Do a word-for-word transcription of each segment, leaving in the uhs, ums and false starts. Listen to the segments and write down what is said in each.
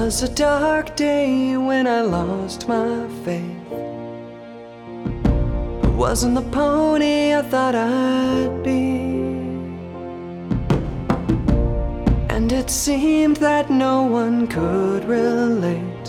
was a dark day when I lost my faith. I wasn't the pony I thought I'd be, and it seemed that no one could relate.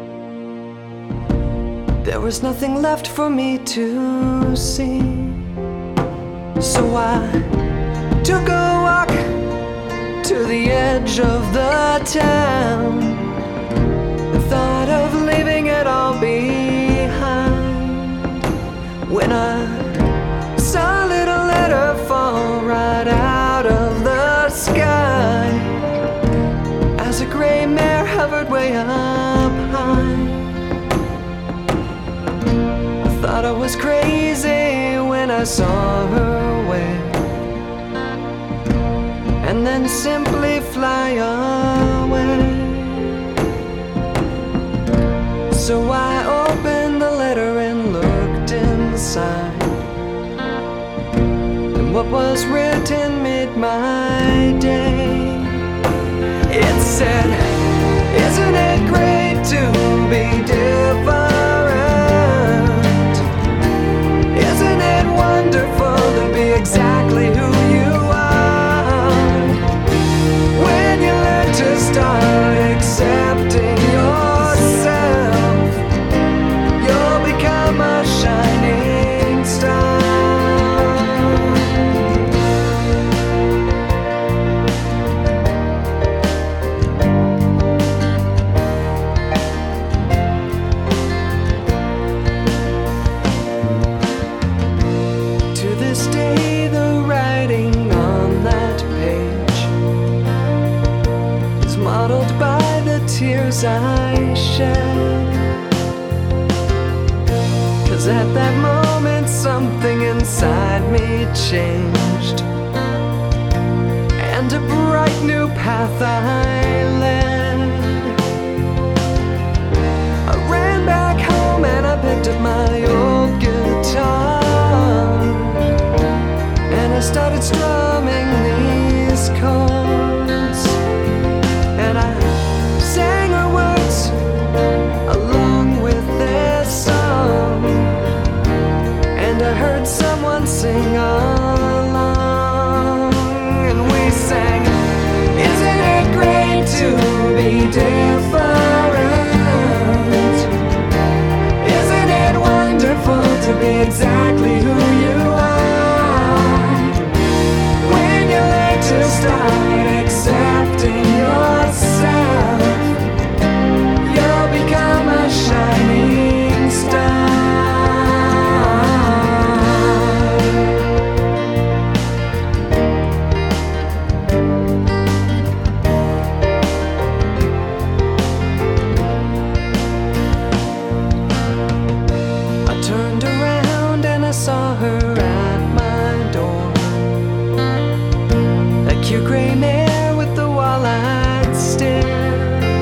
There was nothing left for me to see. So I took a walk to the edge of the town, the thought of leaving it all behind, when I saw a little letter fall right out of the sky, as a gray mare hovered way up high. I thought I was crazy when I saw her wave, and then simply fly away. So I opened the letter and looked inside, and what was written made my day. It said, "Isn't it great to be different? Isn't it wonderful to be exactly who you are? When you learn to start accepting yourself, you'll become a shining star." To this day, the writing on that page is modeled by the tears I shed. 'Cause at that moment something inside me changed, and a bright new path I led. I ran back home and I picked up my old guitar, and I started strumming these chords, and I sang her words along with this song, and I heard someone sing along, and we sang, "Isn't it great to be different? Isn't it wonderful to be exactly who you are? When you learn to start accepting yourself, you'll become a shining star." I turned around and I saw her at my door, that cute gray mare with the wall-eyed stare.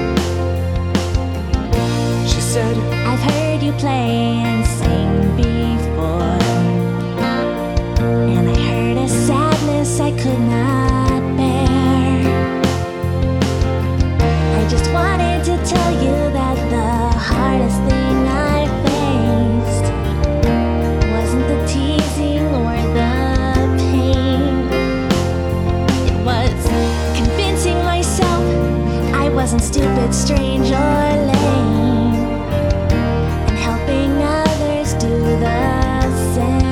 She said, I've heard you play and sing before, and I heard a sadness I could not bear. I just wanted to tell you that the hardest thing I faced wasn't the teasing or the pain. It was convincing myself I wasn't stupid, strange, or lame, and helping others do the same.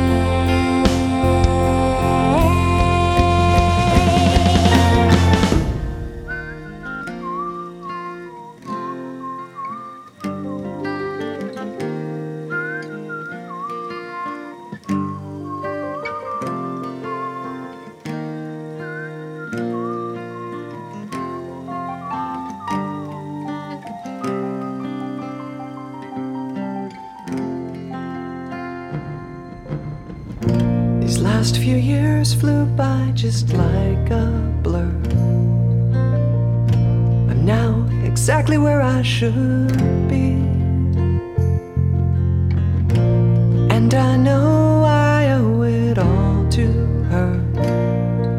"These last few years flew by just like a blur. I'm now exactly where I should be, and I know I owe it all to her,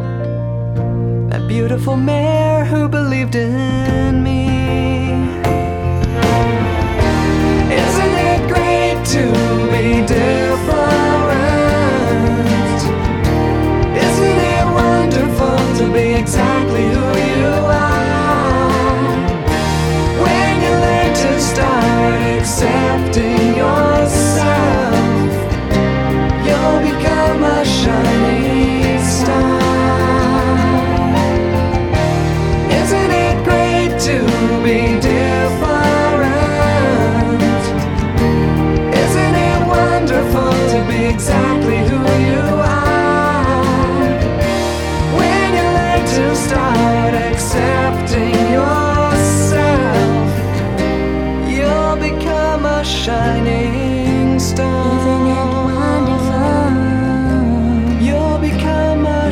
that beautiful mare who believed in me.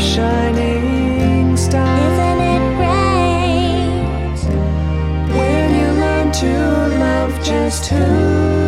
shining star. Isn't it great when you learn to love just who